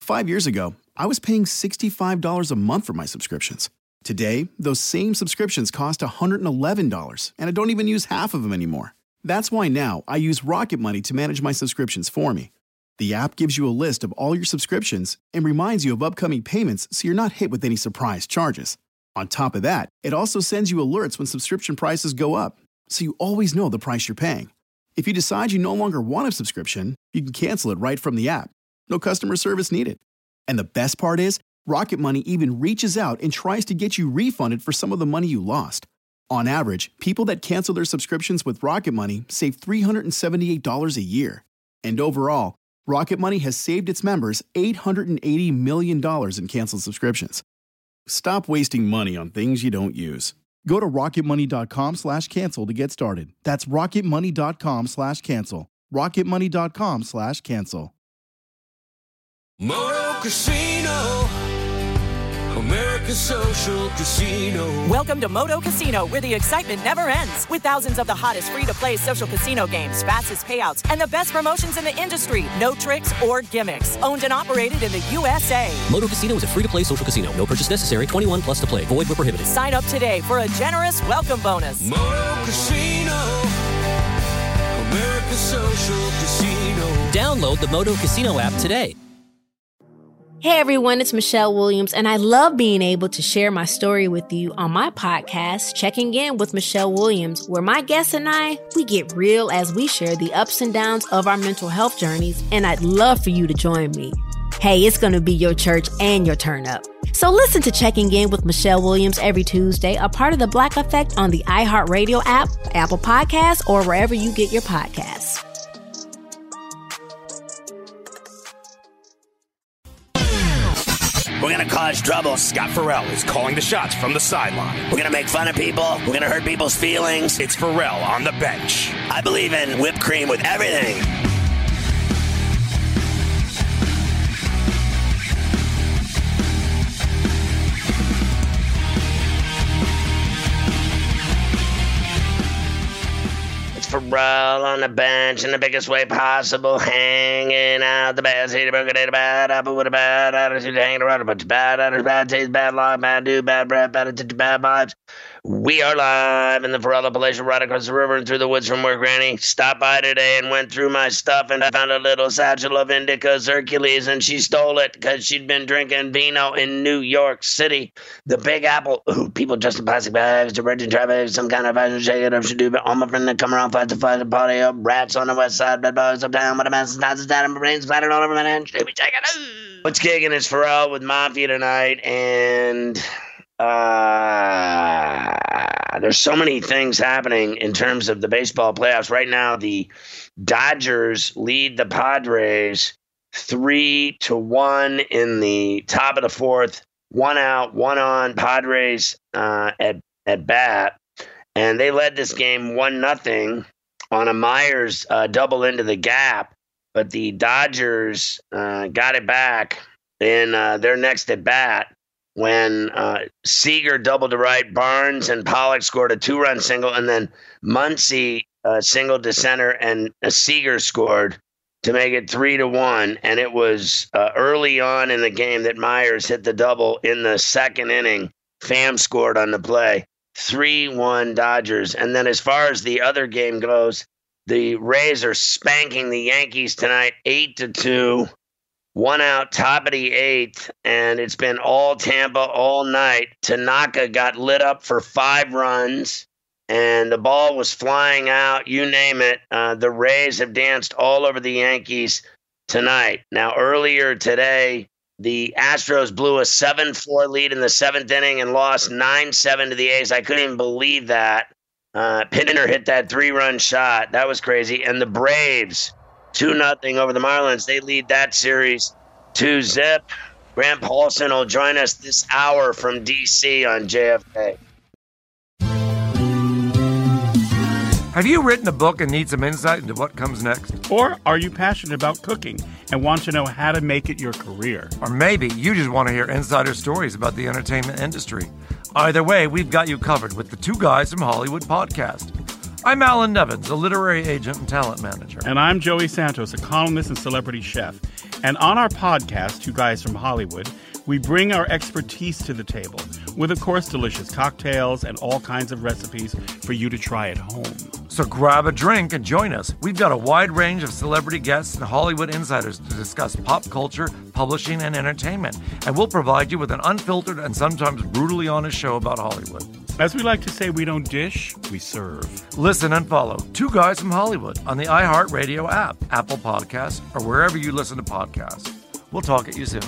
5 years ago, I was paying $65 a month for my subscriptions. Today, those same subscriptions cost $111, and I don't even use half of them anymore. That's why now I use Rocket Money to manage my subscriptions for me. The app gives you a list of all your subscriptions and reminds you of upcoming payments so you're not hit with any surprise charges. On top of that, it also sends you alerts when subscription prices go up, so you always know the price you're paying. If you decide you no longer want a subscription, you can cancel it right from the app. No customer service needed. And the best part is, Rocket Money even reaches out and tries to get you refunded for some of the money you lost. On average, people that cancel their subscriptions with Rocket Money save $378 a year. And overall, Rocket Money has saved its members $880 million in canceled subscriptions. Stop wasting money on things you don't use. Go to rocketmoney.com/cancel to get started. That's rocketmoney.com/cancel. rocketmoney.com/cancel. Moto Casino, America's social casino. Welcome to Moto Casino, where the excitement never ends. With thousands of the hottest free-to-play social casino games, fastest payouts, and the best promotions in the industry. No tricks or gimmicks. Owned and operated in the USA. Moto Casino is a free-to-play social casino. No purchase necessary. 21 plus to play. Void where prohibited. Sign up today for a generous welcome bonus. Moto Casino, America's social casino. Download the Moto Casino app today. Hey everyone, it's Michelle Williams, and I love being able to share my story with you on my podcast, Checking In with Michelle Williams, where my guests and I, we get real as we share the ups and downs of our mental health journeys, and I'd love for you to join me. Hey, it's going to be your church and your turn up. So listen to Checking In with Michelle Williams every Tuesday, a part of the Black Effect on the iHeartRadio app, Apple Podcasts, or wherever you get your podcasts. We're going to cause trouble. Scott Farrell is calling the shots from the sideline. We're going to make fun of people. We're going to hurt people's feelings. It's Farrell on the bench. I believe in whipped cream with everything. Farrell on the bench in the biggest way possible, hanging out the bad seat, broken a bad apple with a bad attitude, hanging around a bunch of bad attitude, bad taste, bad luck, bad dude, bad breath, bad attitude, bad vibes. We are live in the Farrell Appalachian, right across the river and through the woods from where Granny stopped by today and went through my stuff, and I found a little satchel of Indica's Hercules, and she stole it because she'd been drinking vino in New York City. The Big Apple. Ooh, people dressed in plastic bags, directing traffic, some kind of fashion, shake it up, should do, but all my friends that come around, fight to party up, rats on the west side, bed bugs uptown, with a mess, and down, and brains splattered all over my hand. What's kicking is Farrell with Mafia tonight, and there's so many things happening in terms of the baseball playoffs. Right now, the Dodgers lead the Padres 3-1 in the top of the fourth. 1 out, 1 on. Padres at bat. And they led this game 1-0 on a Myers double into the gap. But the Dodgers got it back in their next at bat when Seager doubled to right, Barnes and Pollock scored a 2-run single, and then Muncy singled to center, and Seager scored to make it 3-1. And it was early on in the game that Myers hit the double in the second inning. Pham scored on the play. 3-1 Dodgers. And then as far as the other game goes, the Rays are spanking the Yankees tonight 8-2. 1 out, top of the 8th, and it's been all Tampa all night. Tanaka got lit up for 5 runs, and the ball was flying out, you name it. The Rays have danced all over the Yankees tonight. Now, earlier today, the Astros blew a 7-4 lead in the 7th inning and lost 9-7 to the A's. I couldn't even believe that. Pinner hit that 3-run shot. That was crazy. And the Braves, 2-0 over the Marlins. They lead that series 2-0. Grant Paulson will join us this hour from D.C. on JFK. Have you written a book and need some insight into what comes next? Or are you passionate about cooking and want to know how to make it your career? Or maybe you just want to hear insider stories about the entertainment industry. Either way, we've got you covered with the Two Guys from Hollywood podcast. I'm Alan Nevins, a literary agent and talent manager. And I'm Joey Santos, a columnist and celebrity chef. And on our podcast, Two Guys from Hollywood, we bring our expertise to the table with, of course, delicious cocktails and all kinds of recipes for you to try at home. So grab a drink and join us. We've got a wide range of celebrity guests and Hollywood insiders to discuss pop culture, publishing, and entertainment. And we'll provide you with an unfiltered and sometimes brutally honest show about Hollywood. As we like to say, we don't dish, we serve. Listen and follow Two Guys from Hollywood on the iHeartRadio app, Apple Podcasts, or wherever you listen to podcasts. We'll talk at you soon.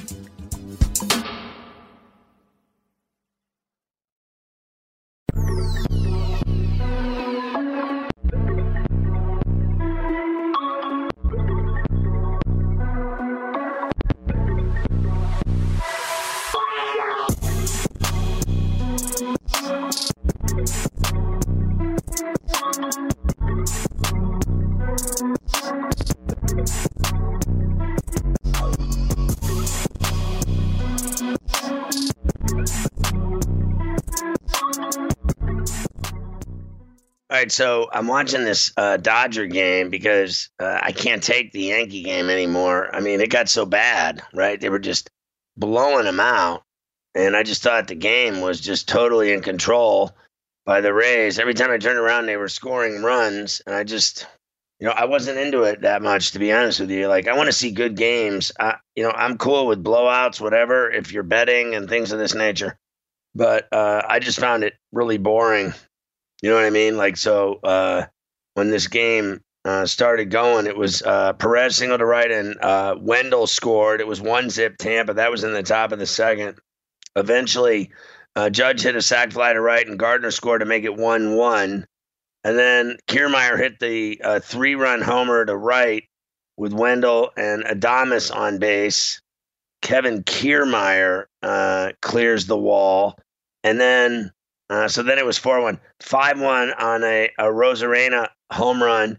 All right, so I'm watching this Dodger game because I can't take the Yankee game anymore. I mean, it got so bad, right? They were just blowing them out, and I just thought the game was just totally in control by the Rays. Every time I turned around, they were scoring runs, and I just, I wasn't into it that much, to be honest with you. Like, I want to see good games. I'm cool with blowouts, whatever, if you're betting and things of this nature. But I just found it really boring. You know what I mean? Like, so when this game started going, it was Perez single to right and Wendell scored. It was 1-0 Tampa. That was in the top of the second. Eventually, Judge hit a sac fly to right and Gardner scored to make it 1-1. And then Kiermaier hit the 3-run homer to right with Wendell and Adames on base. Kevin Kiermaier clears the wall. And then so then it was 4-1. 5-1 on a Rosarena home run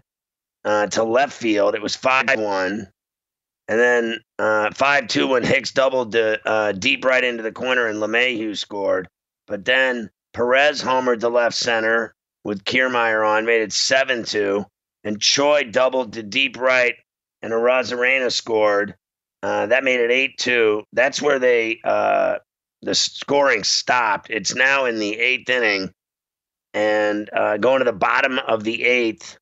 to left field. It was 5-1. And then 5-2 when Hicks doubled deep right into the corner and LeMahieu scored. But then Perez homered to left center with Kiermaier on, made it 7-2. And Choi doubled to deep right and a Rosarena scored. That made it 8-2. That's where the scoring stopped. It's now in the 8th inning and going to the bottom of the 8th,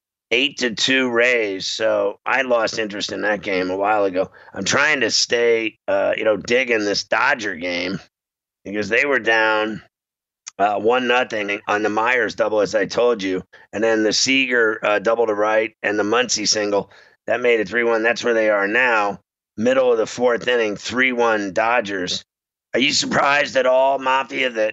8-2 Rays. So I lost interest in that game a while ago. I'm trying to stay, digging this Dodger game because they were down 1-0 on the Myers double, as I told you. And then the Seager double to right and the Muncy single, that made it 3-1. That's where they are now, middle of the 4th inning, 3-1 Dodgers. Are you surprised at all, Mafia, that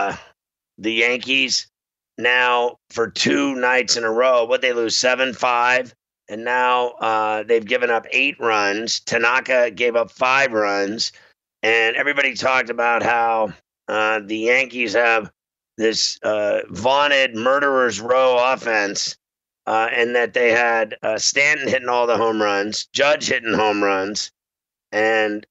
the Yankees now for 2 nights in a row, they lose 7-5, and now they've given up 8 runs. Tanaka gave up 5 runs, and everybody talked about how the Yankees have this vaunted murderer's row offense, and that they had Stanton hitting all the home runs, Judge hitting home runs, and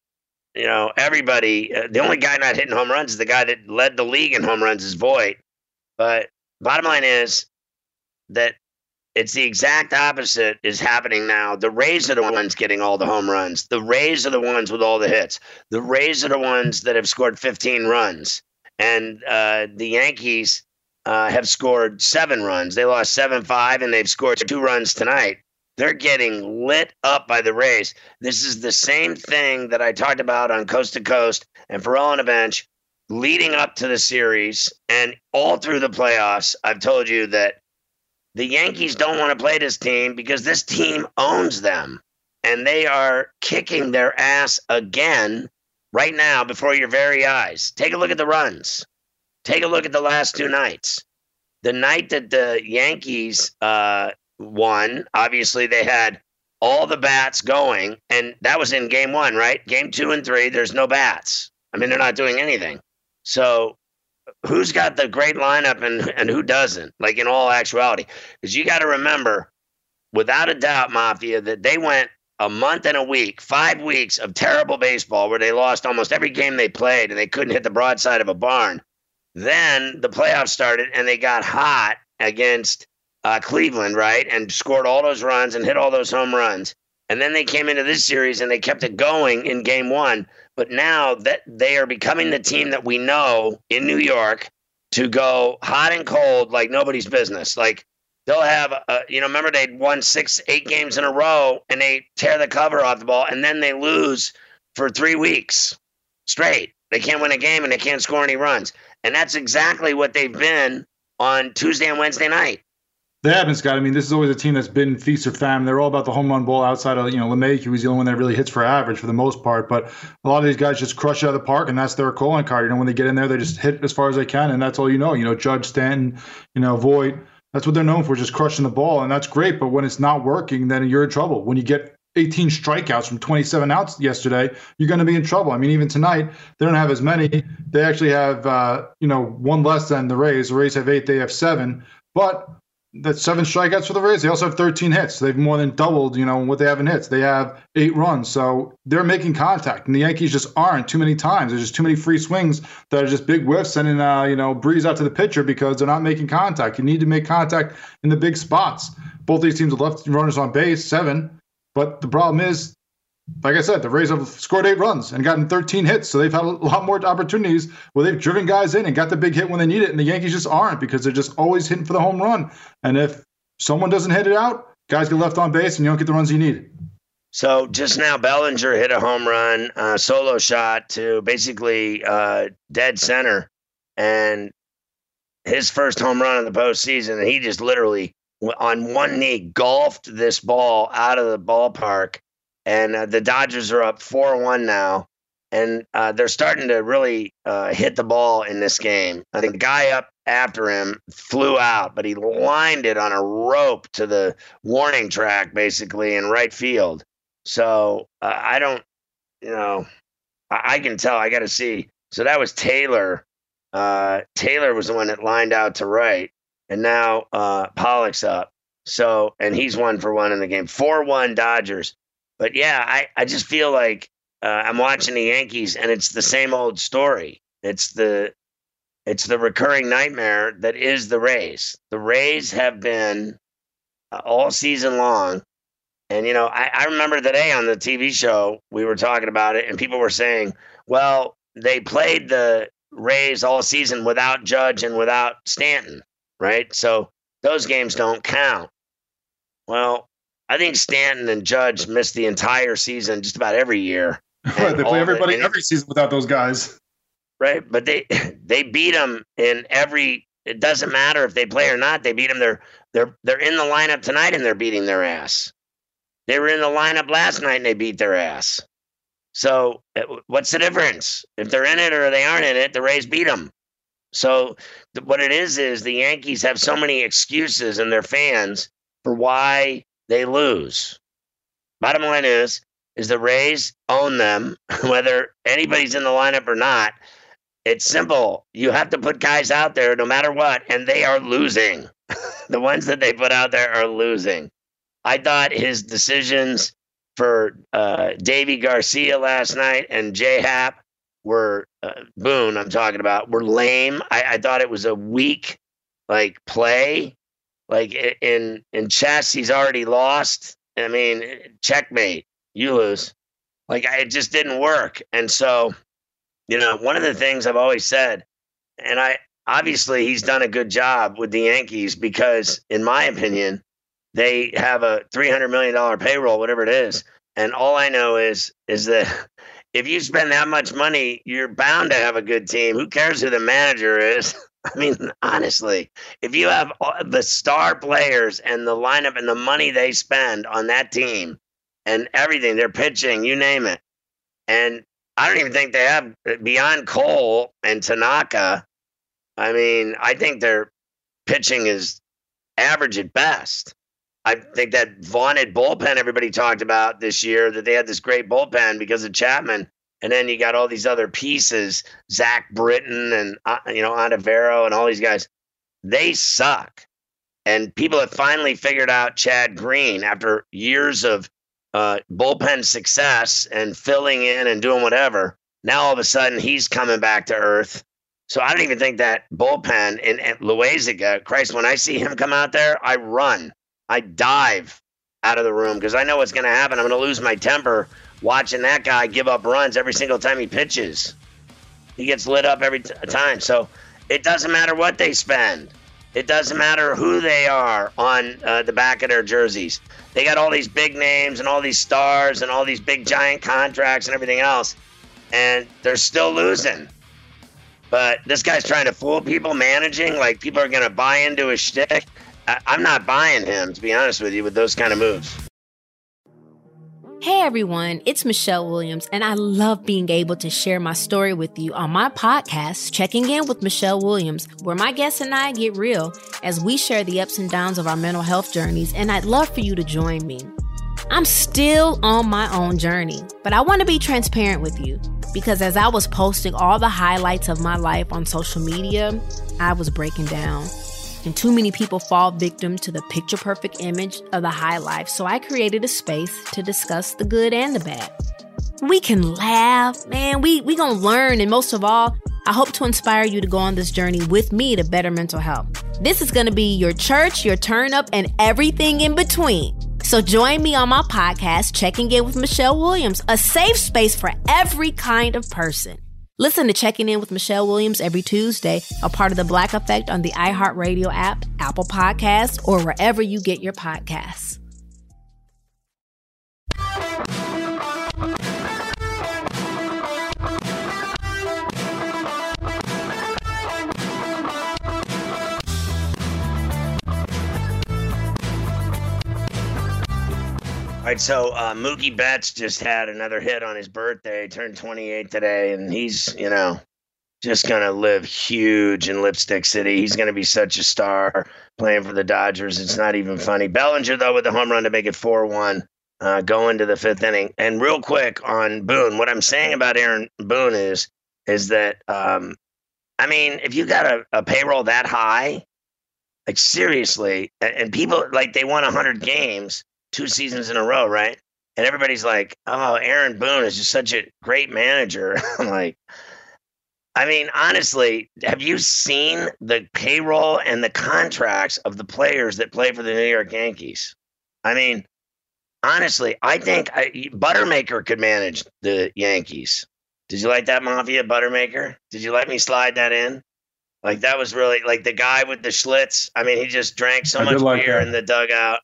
everybody, the only guy not hitting home runs is the guy that led the league in home runs is Voit. But bottom line is that it's the exact opposite is happening now. The Rays are the ones getting all the home runs. The Rays are the ones with all the hits. The Rays are the ones that have scored 15 runs. And the Yankees have scored 7 runs. They lost 7-5, and they've scored 2 runs tonight. They're getting lit up by the Rays. This is the same thing that I talked about on Coast to Coast and Ferrall on a Bench leading up to the series and all through the playoffs. I've told you that the Yankees don't want to play this team because this team owns them, and they are kicking their ass again right now before your very eyes. Take a look at the runs. Take a look at the last 2 nights. The night that the Yankees won, obviously they had all the bats going, and that was in game 1, right? Game 2 and 3, there's no bats. I mean, they're not doing anything. So who's got the great lineup and who doesn't, like in all actuality? Because you got to remember, without a doubt, Mafia, that they went a month and a week, 5 weeks of terrible baseball where they lost almost every game they played and they couldn't hit the broadside of a barn. Then the playoffs started and they got hot against Cleveland, right? And scored all those runs and hit all those home runs. And then they came into this series and they kept it going in game one. But now that they are becoming the team that we know in New York to go hot and cold like nobody's business. Like they'll have, remember they'd won 6-8 games in a row and they tear the cover off the ball and then they lose for 3 weeks straight. They can't win a game and they can't score any runs. And that's exactly what they've been on Tuesday and Wednesday night. They haven't, Scott. I mean, this is always a team that's been feast or famine. They're all about the home run ball outside of, LeMahieu, who's the only one that really hits for average for the most part. But a lot of these guys just crush out of the park, and that's their calling card. When they get in there, they just hit as far as they can, and that's all you know. Judge, Stanton, Voit, that's what they're known for, just crushing the ball, and that's great. But when it's not working, then you're in trouble. When you get 18 strikeouts from 27 outs yesterday, you're going to be in trouble. I mean, even tonight, they don't have as many. They actually have, one less than the Rays. The Rays have 8, they have 7. But that's 7 strikeouts for the Rays. They also have 13 hits. So they've more than doubled, what they have in hits. They have 8 runs. So they're making contact. And the Yankees just aren't too many times. There's just too many free swings that are just big whiffs sending, breeze out to the pitcher because they're not making contact. You need to make contact in the big spots. Both these teams have left runners on base, 7. But the problem is, like I said, the Rays have scored 8 runs and gotten 13 hits. So they've had a lot more opportunities where they've driven guys in and got the big hit when they need it. And the Yankees just aren't because they're just always hitting for the home run. And if someone doesn't hit it out, guys get left on base and you don't get the runs you need. So just now, Bellinger hit a home run, solo shot to basically dead center. And his first home run in the postseason, and he just literally on one knee golfed this ball out of the ballpark. And the Dodgers are up 4-1 now, and they're starting to really hit the ball in this game. I think the guy up after him flew out, but he lined it on a rope to the warning track, basically, in right field. So I don't, I can tell. I got to see. So that was Taylor. Taylor was the one that lined out to right, and now Pollock's up. So, and he's 1-for-1 in the game. 4-1 Dodgers. But yeah, I just feel like I'm watching the Yankees, and it's the same old story. It's the recurring nightmare that is the Rays. The Rays have been all season long, and I remember today on the TV show we were talking about it, and people were saying, well, they played the Rays all season without Judge and without Stanton, right? So those games don't count. Well, I think Stanton and Judge missed the entire season just about every year. Right, they play everybody every season without those guys. Right, but they beat them in every. It doesn't matter if they play or not. They beat them. They're in the lineup tonight and they're beating their ass. They were in the lineup last night and they beat their ass. So what's the difference? If they're in it or they aren't in it, the Rays beat them. So what it is the Yankees have so many excuses in their fans for why they lose. Bottom line is the Rays own them, whether anybody's in the lineup or not. It's simple. You have to put guys out there no matter what, and they are losing. The ones that they put out there are losing. I thought his decisions for Davy Garcia last night and J-Hap were, Boone I'm talking about, were lame. I thought it was a weak, play. In chess, he's already lost. I mean, checkmate, you lose. It just didn't work. And so, one of the things I've always said, and obviously he's done a good job with the Yankees because, in my opinion, they have a $300 million payroll, whatever it is. And all I know is that if you spend that much money, you're bound to have a good team. Who cares who the manager is? I mean, honestly, if you have the star players and the lineup and the money they spend on that team and everything, they're pitching, you name it. And I don't even think they have, beyond Cole and Tanaka, I mean, I think their pitching is average at best. I think that vaunted bullpen everybody talked about this year, that they had this great bullpen because of Chapman. And then you got all these other pieces, Zach Britton and, Ontivero and all these guys. They suck. And people have finally figured out Chad Green after years of bullpen success and filling in and doing whatever. Now all of a sudden he's coming back to earth. So I don't even think that bullpen in Loaisiga, Christ, when I see him come out there, I run. I dive. out of the room because I know what's going to happen. I'm going to lose my temper watching that guy give up runs every single time he pitches. He gets lit up every time. So it doesn't matter what they spend. It doesn't matter who they are on the back of their jerseys. They got all these big names and all these stars and all these big giant contracts and everything else, and they're still losing. But this guy's trying to fool people managing, like people are going to buy into his shtick. I'm not buying him, to be honest with you, with those kind of moves. Hey everyone, it's Michelle Williams, and I love being able to share my story with you on my podcast, Checking In with Michelle Williams, where my guests and I get real as we share the ups and downs of our mental health journeys, and I'd love for you to join me. I'm still on my own journey, but I want to be transparent with you because as I was posting all the highlights of my life on social media, I was breaking down. And too many people fall victim to the picture-perfect image of the high life, so I created a space to discuss the good and the bad. We can laugh, man, we gonna learn, and most of all, I hope to inspire you to go on this journey with me to better mental health. This is gonna be your church, your turn-up, and everything in between. So join me on my podcast, Checking In with Michelle Williams, a safe space for every kind of person. Listen to Checking In with Michelle Williams every Tuesday, a part of the Black Effect on the iHeartRadio app, Apple Podcasts, or wherever you get your podcasts. All right, so Mookie Betts just had another hit on his birthday. He turned 28 today, and he's, just going to live huge in Lipstick City. He's going to be such a star playing for the Dodgers. It's not even funny. Bellinger, though, with the home run to make it 4-1, going to the fifth inning. And real quick on Boone, what I'm saying about Aaron Boone is that, if you got a payroll that high, like seriously, and people, like they won 100 games, 2 seasons in a row, right? And everybody's like, oh, Aaron Boone is just such a great manager. I'm like, honestly, have you seen the payroll and the contracts of the players that play for the New York Yankees? Honestly, I think Buttermaker could manage the Yankees. Did you like that, Mafia, Buttermaker? Did you let me slide that in? Like, that was really, like, the guy with the Schlitz. He just drank so much beer in the dugout.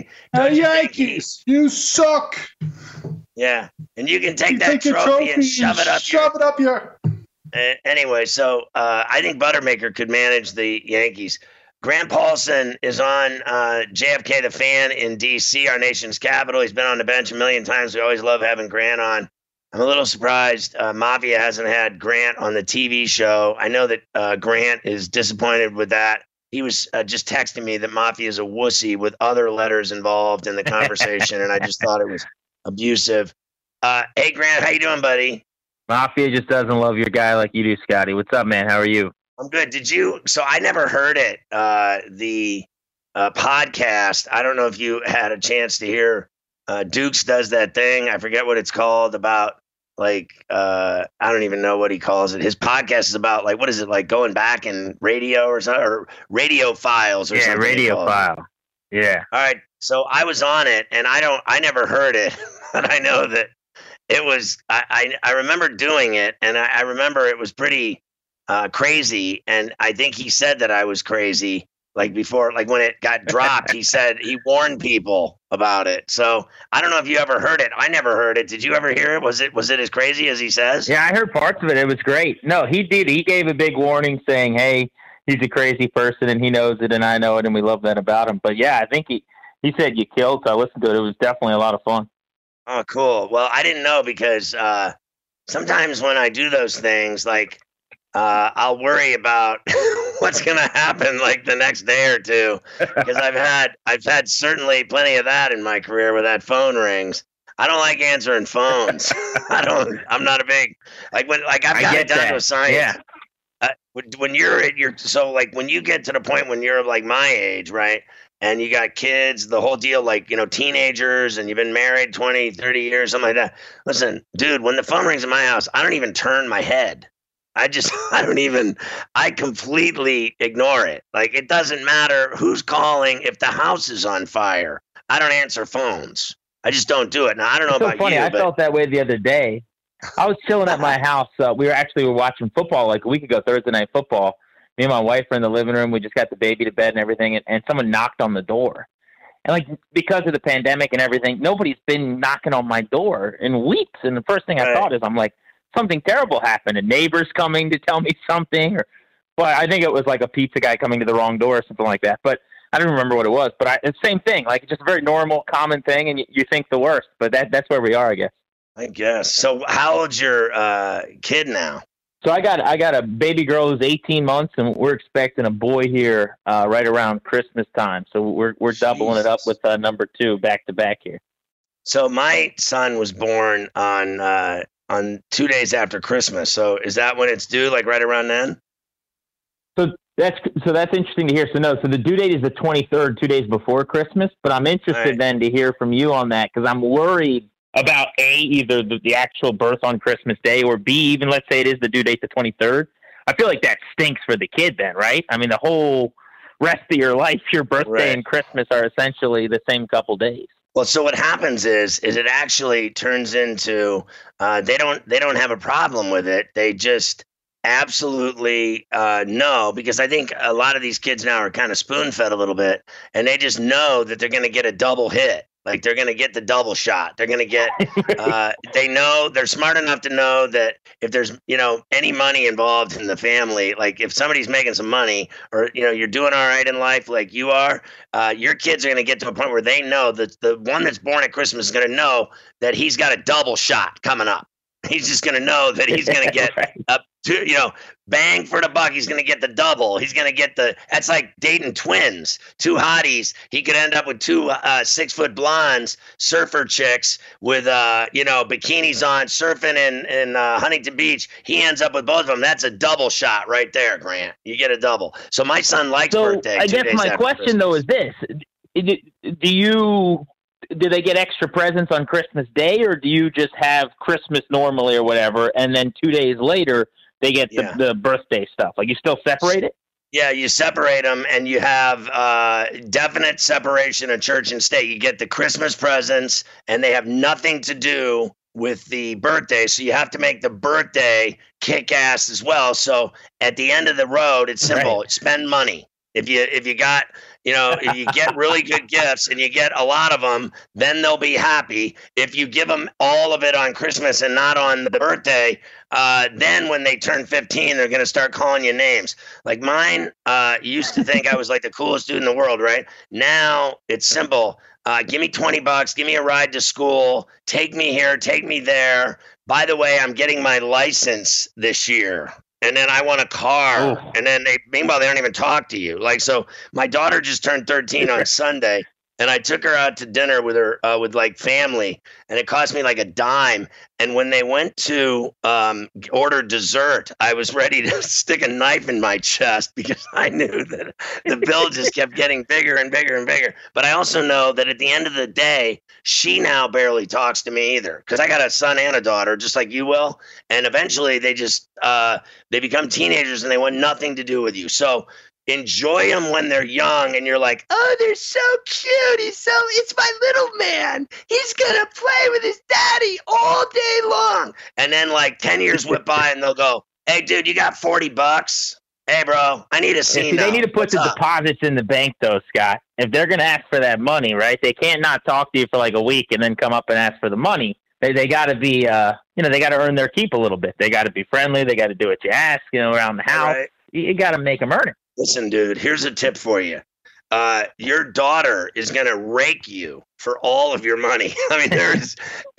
Yankees, you suck. Yeah, and you can take that trophy and shove it up your... Anyway, so I think Buttermaker could manage the Yankees. Grant Paulson is on JFK the Fan in D.C., our nation's capital. He's been on the bench a million times. We always love having Grant on. I'm a little surprised Mafia hasn't had Grant on the TV show. I know that Grant is disappointed with that. He was just texting me that Mafia is a wussy with other letters involved in the conversation, and I just thought it was abusive. Hey, Grant, how you doing, buddy? Mafia just doesn't love your guy like you do, Scotty. What's up, man? How are you? I'm good. So I never heard it, the podcast. I don't know if you had a chance to hear Dukes does that thing. I forget what it's called about. I don't even know what he calls it. His podcast is about what is it, like going back in radio or something, or radio files or something. Yeah, radio file. Yeah. All right. So I was on it and I never heard it, but I know that it was, I remember doing it and I remember it was pretty crazy. And I think he said that I was crazy. Before, when it got dropped, he said he warned people about it. So I don't know if you ever heard it. I never heard it. Did you ever hear it? Was it as crazy as he says? Yeah, I heard parts of it. It was great. No, he did. He gave a big warning saying, hey, he's a crazy person and he knows it and I know it and we love that about him. But yeah, I think he said you killed. So I listened to it. It was definitely a lot of fun. Oh, cool. Well, I didn't know because sometimes when I do those things, I'll worry about what's going to happen the next day or two, because I've had certainly plenty of that in my career where that phone rings. I don't like answering phones. I'm not a big, I've got it down to a science. Yeah. When you're when you get to the point when you're my age, right? And you got kids, the whole deal, teenagers, and you've been married 20, 30 years, something like that. Listen, dude, when the phone rings in my house, I don't even turn my head. I completely ignore it. It doesn't matter who's calling if the house is on fire. I don't answer phones. I just don't do it. Now, I don't know It's so about funny. you. I felt that way the other day. I was chilling at my house. We were watching football like a week ago, Thursday night football. Me and my wife were in the living room. We just got the baby to bed and everything, and someone knocked on the door. And like because of the pandemic and everything, nobody's been knocking on my door in weeks. And the first thing I thought is, I'm like, something terrible happened. A neighbor's coming to tell me something, but I think it was like a pizza guy coming to the wrong door or something like that. But I don't remember what it was. But it's the same thing. Like it's just a very normal, common thing, and you think the worst. But that's where we are, I guess. I guess. So how old's your kid now? So I got a baby girl who's 18 months, and we're expecting a boy here right around Christmas time. So we're doubling it up with number 2 back to back here. So my son was born on 2 days after Christmas. So is that when it's due? Like right around then? So that's interesting to hear. So the due date is the 23rd, 2 days before Christmas. But I'm interested then to hear from you on that because I'm worried about either the actual birth on Christmas Day or B, even let's say it is the due date the 23rd. I feel like that stinks for the kid then, right? I mean, the whole rest of your life, your birthday and Christmas are essentially the same couple days. Well, so what happens is it actually turns into they don't have a problem with it. They just absolutely know, because I think a lot of these kids now are kind of spoon-fed a little bit, and they just know that they're going to get a double hit. Like they're going to get the double shot. They're going to get, they know, they're smart enough to know that if there's, any money involved in the family, like if somebody's making some money or, you're doing all right in life like you are, your kids are going to get to a point where they know that the one that's born at Christmas is going to know that he's got a double shot coming up. He's just going to know that he's going to get up to, bang for the buck. He's going to get the double. He's going to get that's like dating twins, 2 hotties. He could end up with 2 6-foot blondes, surfer chicks with, bikinis on, surfing in Huntington Beach. He ends up with both of them. That's a double shot right there, Grant. You get a double. So my son likes birthday. I guess my question, though, is this. Do they get extra presents on Christmas Day, or do you just have Christmas normally or whatever, and then 2 days later they get the birthday stuff? Like you still separate it? Yeah, you separate them, and you have definite separation of church and state. You get the Christmas presents, and they have nothing to do with the birthday, so you have to make the birthday kick ass as well. So at the end of the road, it's simple: spend money. If you got, if you get really good gifts and you get a lot of them, then they'll be happy. If you give them all of it on Christmas and not on the birthday, then when they turn 15, they're going to start calling you names. Like mine used to think I was like the coolest dude in the world, right? Now it's simple. Give me $20, give me a ride to school, take me here, take me there. By the way, I'm getting my license this year. And then I want a car. And then meanwhile, they don't even talk to you. Like, so my daughter just turned 13 on Sunday, and I took her out to dinner with her, with like family, and it cost me like a dime. And when they went to order dessert, I was ready to stick a knife in my chest because I knew that the bill just kept getting bigger and bigger and bigger. But I also know that at the end of the day, she now barely talks to me either, because I got a son and a daughter, just like you will. And eventually they just they become teenagers and they want nothing to do with you. So enjoy them when they're young, and you're like, oh, they're so cute. It's my little man. He's gonna play with his daddy all day long. And then like 10 years whip by, and they'll go, hey, dude, you got $40? Hey, bro, I need a scene. They need to put the deposits in the bank, though, Scott. If they're going to ask for that money, right? They can't not talk to you for like a week and then come up and ask for the money. They got to be, they got to earn their keep a little bit. They got to be friendly. They got to do what you ask, around the house. Right. You got to make them earn it. Listen, dude, here's a tip for you. Your daughter is going to rake you for all of your money. I mean, there is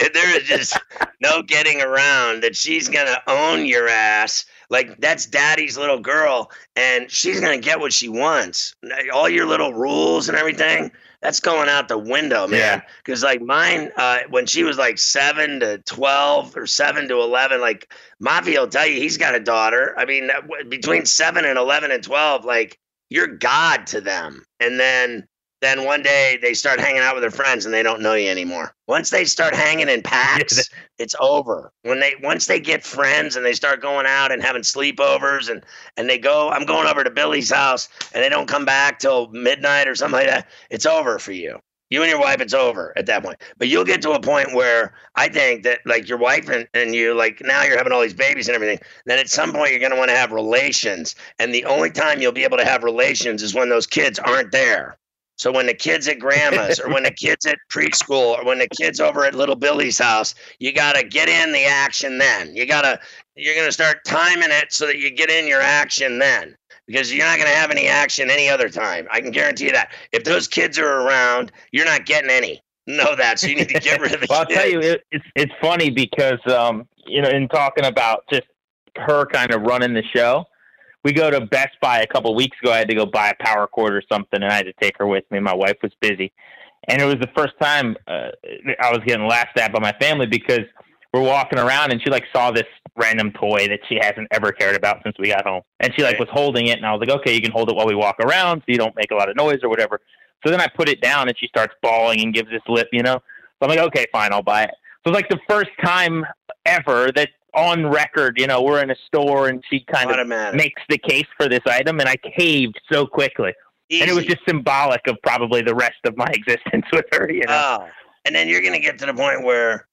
just no getting around that. She's going to own your ass. Like, that's daddy's little girl, and she's going to get what she wants. All your little rules and everything, that's going out the window, man. Because, like, mine, when she was, like, 7 to 12 or 7 to 11, like, Mafia will tell you he's got a daughter. I mean, between 7 and 11 and 12, like, you're God to them. And then one day they start hanging out with their friends and they don't know you anymore. Once they start hanging in packs, it's over. Once they get friends and they start going out and having sleepovers and they go, I'm going over to Billy's house, and they don't come back till midnight or something like that, it's over for you. You and your wife, it's over at that point. But you'll get to a point where I think that like your wife and you, like now you're having all these babies and everything. Then at some point you're going to want to have relations. And the only time you'll be able to have relations is when those kids aren't there. So when the kid's at grandma's or when the kid's at preschool or when the kid's over at little Billy's house, you got to get in the action then. You're going to start timing it so that you get in your action then, because you're not going to have any action any other time. I can guarantee you that. If those kids are around, you're not getting any. Know that. So you need to get rid of the Well, I'll kids. tell you, it's funny because, in talking about just her kind of running the show, we go to Best Buy a couple of weeks ago. I had to go buy a power cord or something, and I had to take her with me. My wife was busy. And it was the first time I was getting laughed at by my family because we're walking around, and she, saw this random toy that she hasn't ever cared about since we got home. And she, was holding it, and I was like, okay, you can hold it while we walk around so you don't make a lot of noise or whatever. So then I put it down, and she starts bawling and gives this lip, So I'm like, okay, fine, I'll buy it. So it's the first time ever that on record, we're in a store and she kind of makes the case for this item, and I caved so quickly. Easy. And it was just symbolic of probably the rest of my existence with her, Oh, and then you're going to get to the point where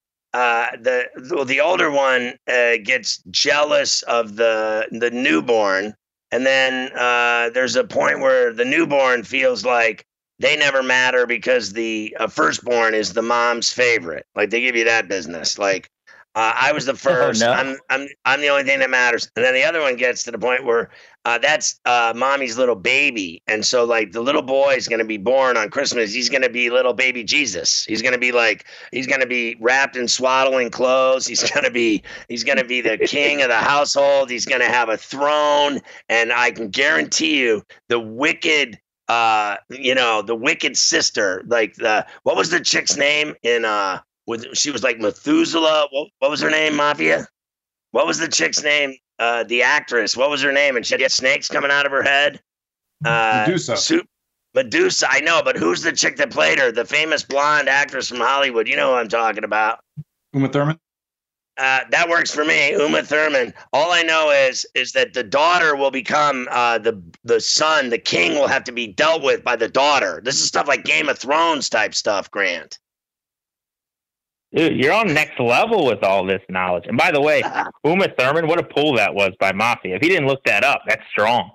the older one gets jealous of the newborn, and then there's a point where the newborn feels like they never matter because the firstborn is the mom's favorite. Like they give you that business. Like I was the first. Oh, no. I'm the only thing that matters. And then the other one gets to the point where that's mommy's little baby, and so like the little boy is going to be born on Christmas. He's going to be little baby Jesus. He's going to be wrapped in swaddling clothes. He's going to be the king of the household. He's going to have a throne, and I can guarantee you the wicked. The wicked sister, what was the chick's name in she was like Methuselah. What was her name, Mafia? What was the chick's name? The actress. What was her name? And she had snakes coming out of her head. Medusa. Medusa. I know, but who's the chick that played her? The famous blonde actress from Hollywood. You know who I'm talking about. Uma Thurman. That works for me, Uma Thurman. All I know is that the daughter will become the son. The king will have to be dealt with by the daughter. This is stuff like Game of Thrones type stuff, Grant. Dude, you're on next level with all this knowledge. And by the way, Uma Thurman, what a pull that was by Mafia. If he didn't look that up, that's strong.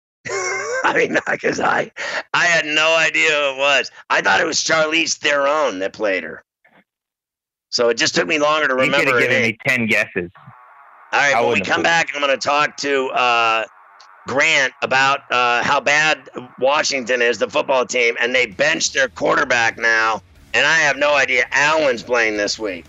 I mean, because I had no idea who it was. I thought it was Charlize Theron that played her. So it just took me longer to remember. You could have given me 10 guesses. All right, when we come back, I'm going to talk to Grant about how bad Washington is, the football team, and they benched their quarterback now, and I have no idea Allen's playing this week.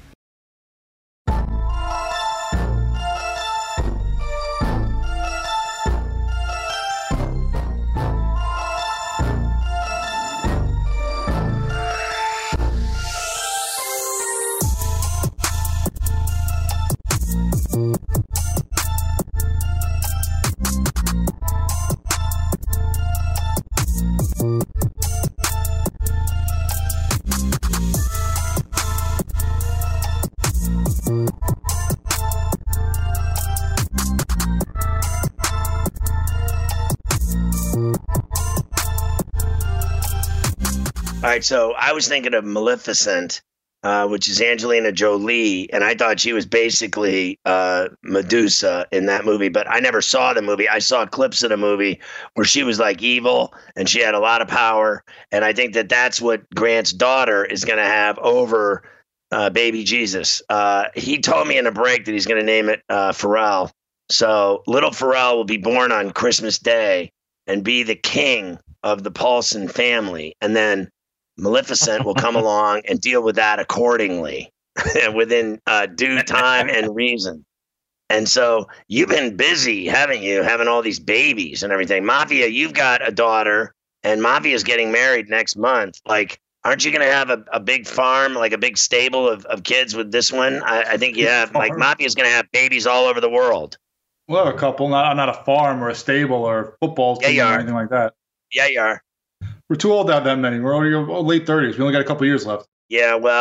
All right, so I was thinking of Maleficent, which is Angelina Jolie, and I thought she was basically Medusa in that movie, but I never saw the movie. I saw clips of the movie where she was like evil and she had a lot of power, and I think that that's what Grant's daughter is going to have over baby Jesus. He told me in a break that he's going to name it Pharrell. So little Pharrell will be born on Christmas Day and be the king of the Paulson family, and then Maleficent will come along and deal with that accordingly within due time and reason. And so you've been busy, haven't you, having all these babies and everything. Mafia, you've got a daughter, and Mafia's getting married next month. Like, aren't you going to have a big farm, like a big stable of kids with this one? I think you have. Like, Mafia's going to have babies all over the world. Well, a couple, not a farm or a stable or a football team or anything like that. Yeah, you are. We're too old to have that many. We're already late 30s. We only got a couple years left. Yeah, well,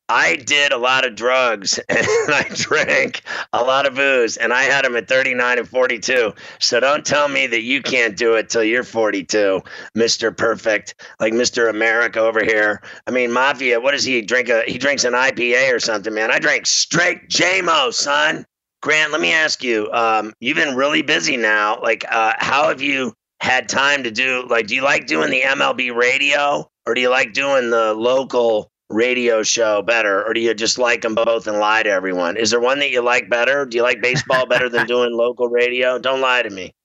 I did a lot of drugs and I drank a lot of booze, and I had them at 39 and 42. So don't tell me that you can't do it till you're 42, Mr. Perfect, like Mr. America over here. I mean, Mafia, what does he drink? He drinks an IPA or something, man. I drank straight JMO, son. Grant, let me ask you, you've been really busy now. Like, how have you had time to do, like, do you like doing the MLB radio, or do you like doing the local radio show better, or do you just like them both and lie to everyone? Is there one that you like better? Do you like baseball better than doing local radio? Don't lie to me.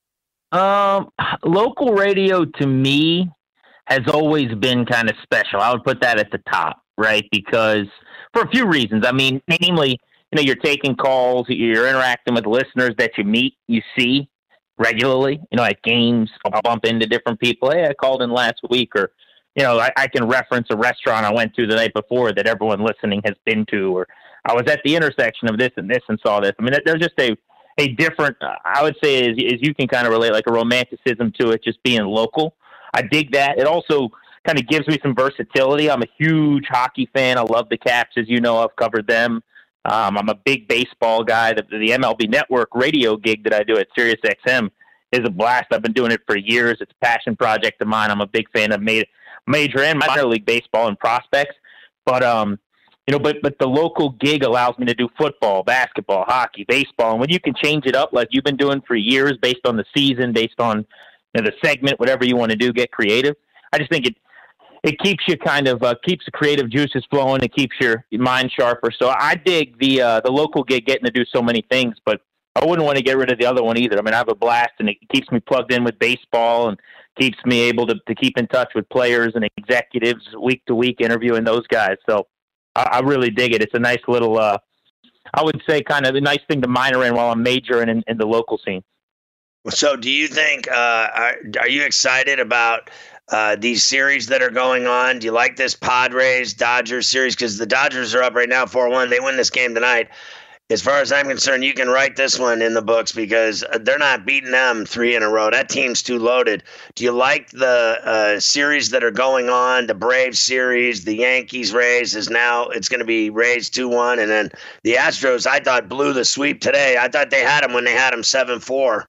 Local radio to me has always been kind of special. I would put that at the top, right? Because for a few reasons. I mean, namely, you're taking calls, you're interacting with listeners that you meet, you see regularly, at games. I'll bump into different people. Hey, I called in last week, or I can reference a restaurant I went to the night before that everyone listening has been to, or I was at the intersection of this and this and saw this. I mean, there's just a different, I would say, as you can kind of relate, like a romanticism to it, just being local. I dig that. It also kind of gives me some versatility. I'm a huge hockey fan. I love the Caps, as you know. I've covered them. I'm a big baseball guy. The MLB Network radio gig that I do at SiriusXM is a blast. I've been doing it for years. It's a passion project of mine. I'm a big fan of major and minor league baseball and prospects. But but the local gig allows me to do football, basketball, hockey, baseball. And when you can change it up like you've been doing for years based on the season, based on the segment, whatever you want to do, get creative. I just think it keeps you kind of keeps the creative juices flowing. It keeps your mind sharper. So I dig the local gig, getting to do so many things, but I wouldn't want to get rid of the other one either. I mean, I have a blast, and it keeps me plugged in with baseball and keeps me able to keep in touch with players and executives week to week, interviewing those guys. So I really dig it. It's a nice little, I would say, kind of a nice thing to minor in while I'm majoring in the local scene. So do you think, are you excited about these series that are going on? Do you like this Padres-Dodgers series? Because the Dodgers are up right now 4-1. They win this game tonight. As far as I'm concerned, you can write this one in the books because they're not beating them 3 in a row. That team's too loaded. Do you like the series that are going on? The Braves series, the Yankees-Rays is now, it's going to be Rays 2-1. And then the Astros, I thought, blew the sweep today. I thought they had them when they had them 7-4.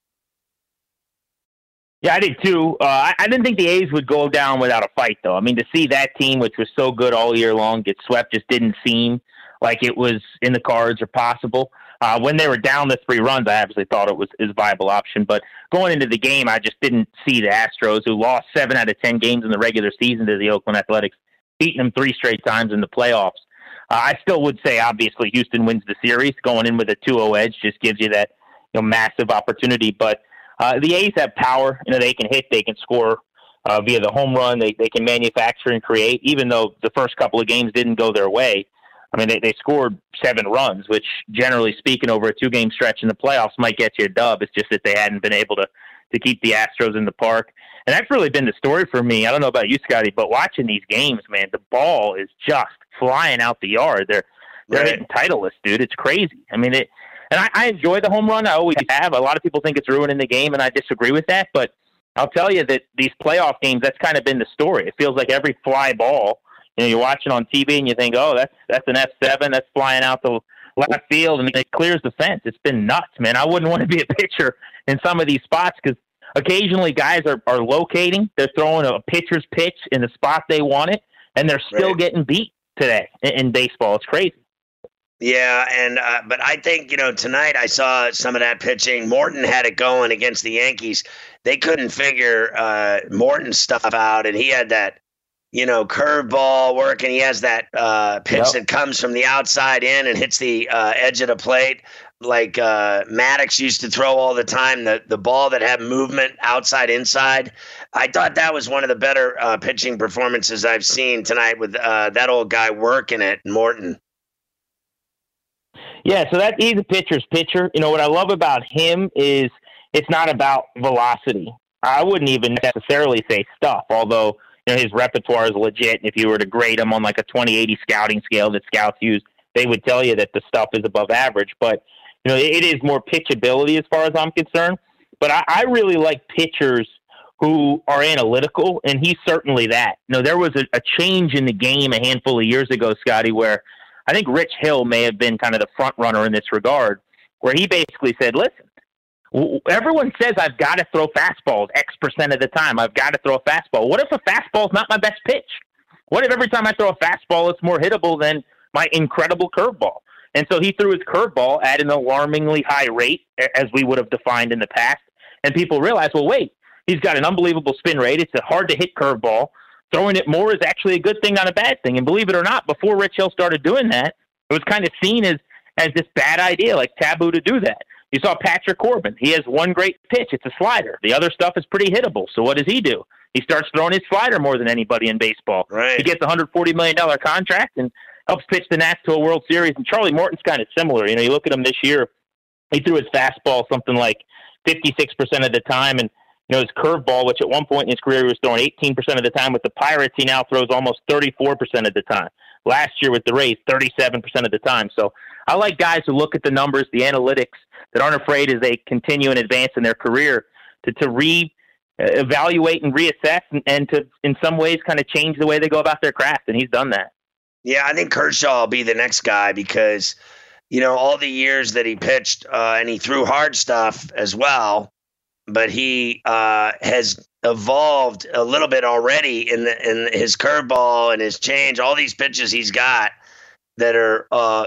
Yeah, I did too. I didn't think the A's would go down without a fight, though. I mean, to see that team, which was so good all year long, get swept just didn't seem like it was in the cards or possible. When they were down the 3 runs, I obviously thought it was a viable option. But going into the game, I just didn't see the Astros, who lost 7 out of 10 games in the regular season to the Oakland Athletics, beating them 3 straight times in the playoffs. I still would say, obviously, Houston wins the series. Going in with a 2-0 edge just gives you that massive opportunity. But the A's have power. They can hit, they can score via the home run. They can manufacture and create, even though the first couple of games didn't go their way. I mean, they scored 7 runs, which, generally speaking, over a 2-game stretch in the playoffs might get you a dub. It's just that they hadn't been able to keep the Astros in the park. And that's really been the story for me. I don't know about you, Scotty, but watching these games, man, the ball is just flying out the yard. They're hitting Titleist, dude. It's crazy. I mean, I enjoy the home run. I always have. A lot of people think it's ruining the game, and I disagree with that. But I'll tell you that these playoff games, that's kind of been the story. It feels like every fly ball, you're watching on TV and you think, oh, that's an F7, that's flying out the left field, and it clears the fence. It's been nuts, man. I wouldn't want to be a pitcher in some of these spots because occasionally guys are locating. They're throwing a pitcher's pitch in the spot they want it, and they're still getting beat today in baseball. It's crazy. Yeah, and but I think, tonight I saw some of that pitching. Morton had it going against the Yankees. They couldn't figure Morton's stuff out, and he had that, curveball working. He has that pitch that comes from the outside in and hits the edge of the plate, like Maddox used to throw all the time, the ball that had movement outside inside. I thought that was one of the better pitching performances I've seen tonight with that old guy working it, Morton. Yeah, so he's a pitcher's pitcher. What I love about him is it's not about velocity. I wouldn't even necessarily say stuff, although his repertoire is legit. If you were to grade him on like a 20/80 scouting scale that scouts use, they would tell you that the stuff is above average. But it is more pitchability as far as I'm concerned. But I really like pitchers who are analytical, and he's certainly that. There was a change in the game a handful of years ago, Scotty, where I think Rich Hill may have been kind of the front runner in this regard, where he basically said, listen, everyone says I've got to throw fastballs X% of the time. I've got to throw a fastball. What if a fastball is not my best pitch? What if every time I throw a fastball, it's more hittable than my incredible curveball? And so he threw his curveball at an alarmingly high rate, as we would have defined in the past. And people realized, well, wait, he's got an unbelievable spin rate. It's a hard-to-hit curveball. Throwing it more is actually a good thing, not a bad thing. And believe it or not, before Rich Hill started doing that, it was kind of seen as this bad idea, like taboo to do that. You saw Patrick Corbin. He has one great pitch. It's a slider. The other stuff is pretty hittable. So what does he do? He starts throwing his slider more than anybody in baseball. Right. He gets a $140 million contract and helps pitch the Nats to a World Series. And Charlie Morton's kind of similar. You look at him this year, he threw his fastball something like 56% of the time. And, his curveball, which at one point in his career he was throwing 18% of the time with the Pirates, he now throws almost 34% of the time. Last year with the Rays, 37% of the time. So I like guys who look at the numbers, the analytics, that aren't afraid as they continue and advance in their career to re-evaluate and reassess and to, in some ways, kind of change the way they go about their craft. And he's done that. Yeah, I think Kershaw will be the next guy because, all the years that he pitched and he threw hard stuff as well, but he has evolved a little bit already in his curveball and his change. All these pitches he's got that are,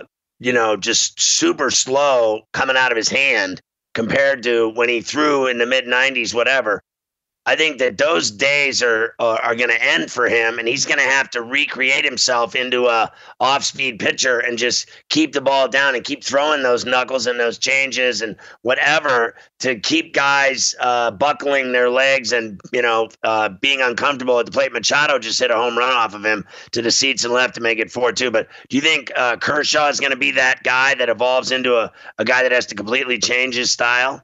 just super slow coming out of his hand compared to when he threw in the mid-90s, whatever. I think that those days are going to end for him, and he's going to have to recreate himself into a off-speed pitcher and just keep the ball down and keep throwing those knuckles and those changes and whatever to keep guys buckling their legs and, being uncomfortable at the plate. Machado just hit a home run off of him to the seats and left to make it 4-2. But do you think Kershaw is going to be that guy that evolves into a guy that has to completely change his style?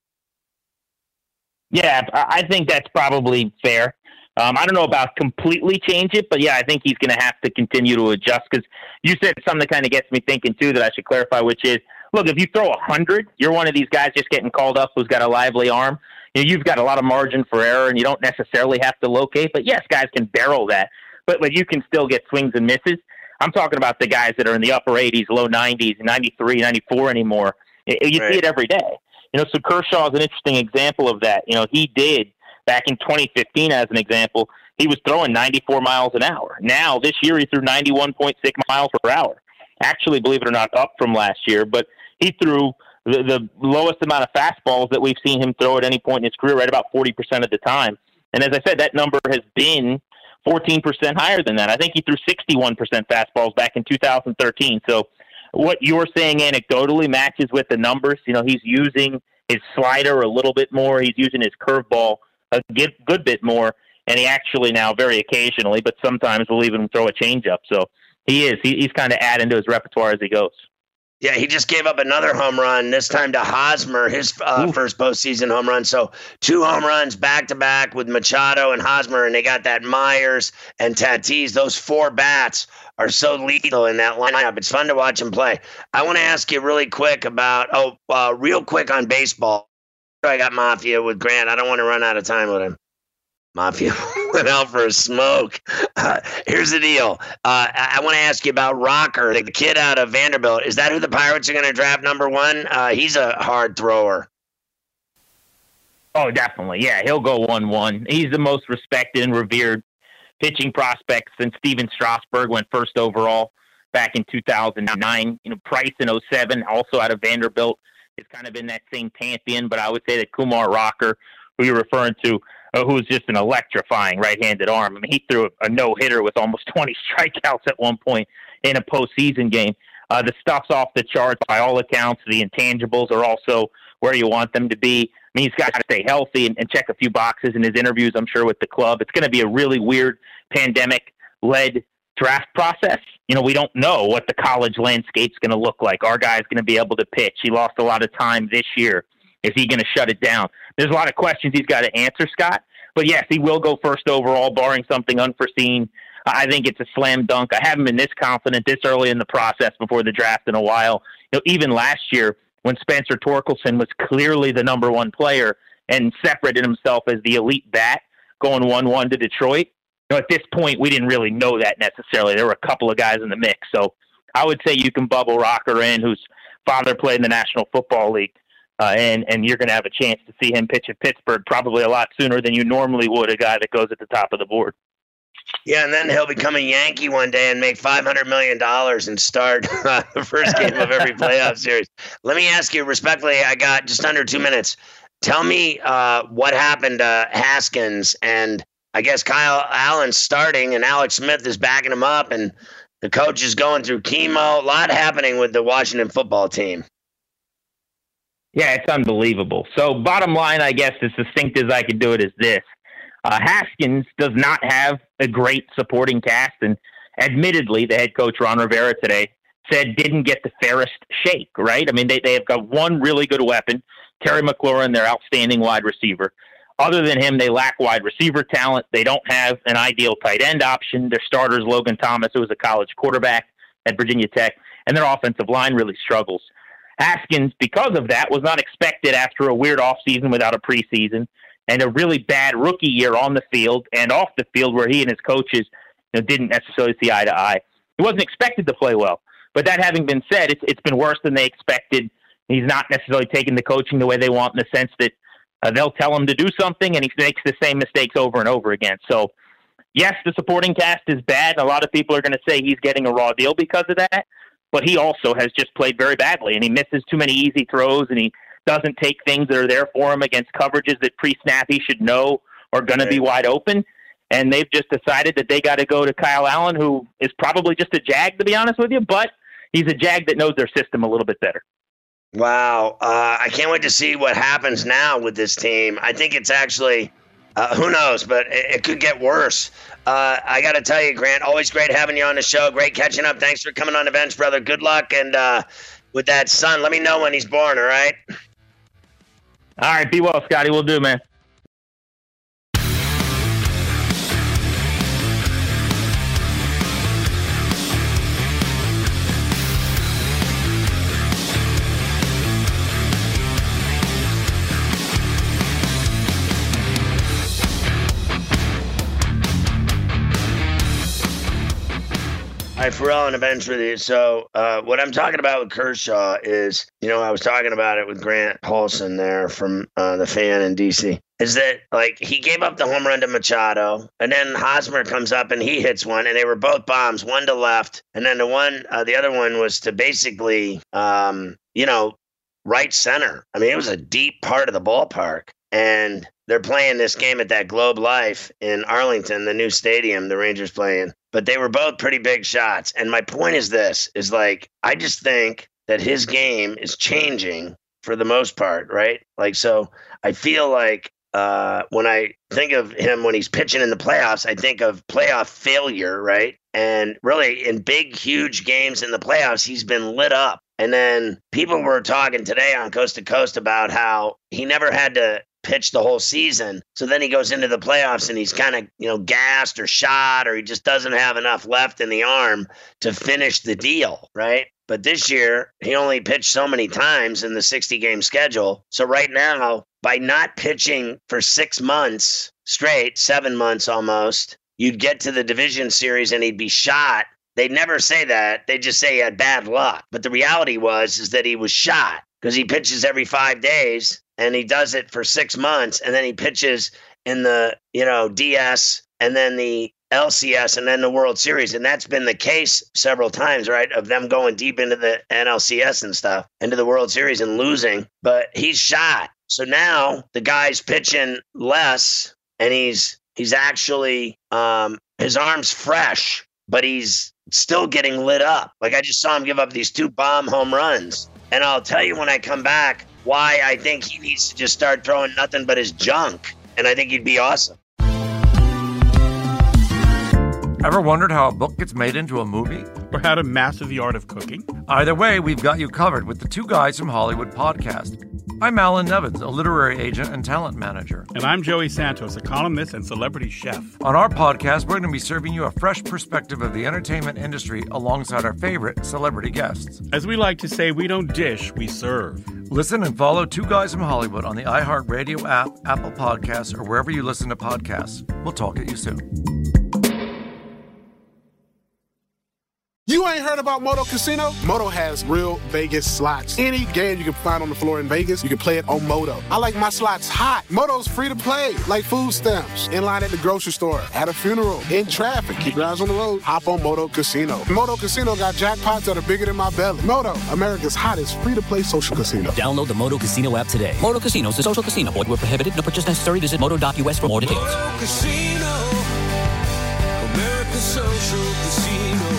Yeah, I think that's probably fair. I don't know about completely change it, but yeah, I think he's going to have to continue to adjust because you said something that kind of gets me thinking too that I should clarify, which is, look, if you throw 100, you're one of these guys just getting called up who's got a lively arm. You've got a lot of margin for error and you don't necessarily have to locate, but yes, guys can barrel that, but you can still get swings and misses. I'm talking about the guys that are in the upper 80s, low 90s, 93, 94 anymore. You see it every day. So Kershaw is an interesting example of that. He did back in 2015, as an example, he was throwing 94 miles an hour. Now, this year, he threw 91.6 miles per hour. Actually, believe it or not, up from last year, but he threw the lowest amount of fastballs that we've seen him throw at any point in his career, right about 40% of the time. And as I said, that number has been 14% higher than that. I think he threw 61% fastballs back in 2013. So what you're saying anecdotally matches with the numbers. He's using his slider a little bit more. He's using his curveball a good bit more. And he actually now very occasionally, but sometimes will even throw a changeup. So he's kind of adding to his repertoire as he goes. Yeah, he just gave up another home run, this time to Hosmer, his first postseason home run. So 2 home runs back-to-back with Machado and Hosmer, and they got that Myers and Tatis. Those 4 bats are so lethal in that lineup. It's fun to watch him play. I want to ask you really quick about, real quick on baseball. I got Mafia with Grant. I don't want to run out of time with him. Mafia went out for a smoke. Here's the deal. I want to ask you about Rocker, the kid out of Vanderbilt. Is that who the Pirates are going to draft number 1? He's a hard thrower. Oh, definitely. Yeah, he'll go 1-1. He's the most respected and revered pitching prospect since Steven Strasburg went first overall back in 2009. Price in 2007, also out of Vanderbilt, is kind of in that same pantheon. But I would say that Kumar Rocker, who you're referring to, who's just an electrifying right-handed arm. I mean, he threw a no-hitter with almost 20 strikeouts at one point in a postseason game. The stuff's off the charts by all accounts. The intangibles are also where you want them to be. I mean, he's got to stay healthy and check a few boxes in his interviews, I'm sure, with the club. It's going to be a really weird pandemic-led draft process. We don't know what the college landscape's going to look like. Our guy's going to be able to pitch. He lost a lot of time this year. Is he going to shut it down? There's a lot of questions he's got to answer, Scott. But yes, he will go first overall, barring something unforeseen. I think it's a slam dunk. I haven't been this confident this early in the process before the draft in a while. Even last year, when Spencer Torkelson was clearly the number 1 player and separated himself as the elite bat, going 1-1 to Detroit. At this point, we didn't really know that necessarily. There were a couple of guys in the mix. So I would say you can bubble Rocker in, whose father played in the National Football League, and you're going to have a chance to see him pitch at Pittsburgh probably a lot sooner than you normally would a guy that goes at the top of the board. Yeah, and then he'll become a Yankee one day and make $500 million and start the first game of every playoff series. Let me ask you respectfully, I got just under 2 minutes. Tell me what happened to Haskins, and I guess Kyle Allen's starting and Alex Smith is backing him up, and the coach is going through chemo. A lot happening with the Washington football team. Yeah, it's unbelievable. So bottom line, I guess, as succinct as I can do it, is this. Haskins does not have a great supporting cast, and admittedly, the head coach, Ron Rivera, today said didn't get the fairest shake, right? I mean, they have got one really good weapon, Terry McLaurin, their outstanding wide receiver. Other than him, they lack wide receiver talent. They don't have an ideal tight end option. Their starters, Logan Thomas, who was a college quarterback at Virginia Tech, and their offensive line really struggles. Haskins, because of that, was not expected after a weird offseason without a preseason and a really bad rookie year on the field and off the field where he and his coaches didn't necessarily see eye to eye. He wasn't expected to play well. But that having been said, it's been worse than they expected. He's not necessarily taking the coaching the way they want, in the sense that they'll tell him to do something and he makes the same mistakes over and over again. So, yes, the supporting cast is bad. A lot of people are going to say he's getting a raw deal because of that. But he also has just played very badly, and he misses too many easy throws, and he doesn't take things that are there for him against coverages that pre-snap he should know are going to be wide open. And they've just decided that they got to go to Kyle Allen, who is probably just a Jag, to be honest with you, but he's a Jag that knows their system a little bit better. Wow. I can't wait to see what happens now with this team. I think it's actually, who knows, but it could get worse. I got to tell you, Grant, always great having you on the show. Great catching up. Thanks for coming on the bench, brother. Good luck. And with that son, let me know when he's born, all right? All right. Be well, Scotty. We'll do, man. All right, Pharrell on the bench with you. So what I'm talking about with Kershaw is, I was talking about it with Grant Paulson there from the Fan in D.C., is that, he gave up the home run to Machado, and then Hosmer comes up and he hits one, and they were both bombs, one to left, and then the other one was to basically, right center. I mean, it was a deep part of the ballpark, and they're playing this game at that Globe Life in Arlington, the new stadium the Rangers play in. But they were both pretty big shots. And my point is this, is I just think that his game is changing for the most part, right? So I feel like when I think of him when he's pitching in the playoffs, I think of playoff failure, right? And really in big, huge games in the playoffs, he's been lit up. And then people were talking today on Coast to Coast about how he never had to pitch the whole season. So then he goes into the playoffs and he's kind of, gassed or shot, or he just doesn't have enough left in the arm to finish the deal, right? But this year, he only pitched so many times in the 60-game schedule. So right now, by not pitching for 6 months straight, 7 months almost, you'd get to the division series and he'd be shot. They'd never say that. They just say he had bad luck. But the reality is that he was shot because he pitches every 5 days. And he does it for 6 months, and then he pitches in the, DS and then the LCS and then the World Series. And that's been the case several times, right, of them going deep into the NLCS and stuff, into the World Series and losing. But he's shot. So now the guy's pitching less, and he's actually, his arm's fresh, but he's still getting lit up. I just saw him give up these 2 bomb home runs. And I'll tell you when I come back why I think he needs to just start throwing nothing but his junk. And I think he'd be awesome. Ever wondered how a book gets made into a movie? Or how to master the art of cooking? Either way, we've got you covered with the Two Guys from Hollywood podcast. I'm Alan Nevins, a literary agent and talent manager. And I'm Joey Santos, a columnist and celebrity chef. On our podcast, we're going to be serving you a fresh perspective of the entertainment industry alongside our favorite celebrity guests. As we like to say, we don't dish, we serve. Listen and follow Two Guys from Hollywood on the iHeartRadio app, Apple Podcasts, or wherever you listen to podcasts. We'll talk at you soon. You ain't heard about Moto Casino? Moto has real Vegas slots. Any game you can find on the floor in Vegas, you can play it on Moto. I like my slots hot. Moto's free to play, like food stamps, in line at the grocery store, at a funeral, in traffic. Keep your eyes on the road. Hop on Moto Casino. Moto Casino got jackpots that are bigger than my belly. Moto, America's hottest free-to-play social casino. Download the Moto Casino app today. Moto Casino is a social casino. Void where prohibited. No purchase necessary. Visit moto.us for more details. Moto Casino, America's social casino.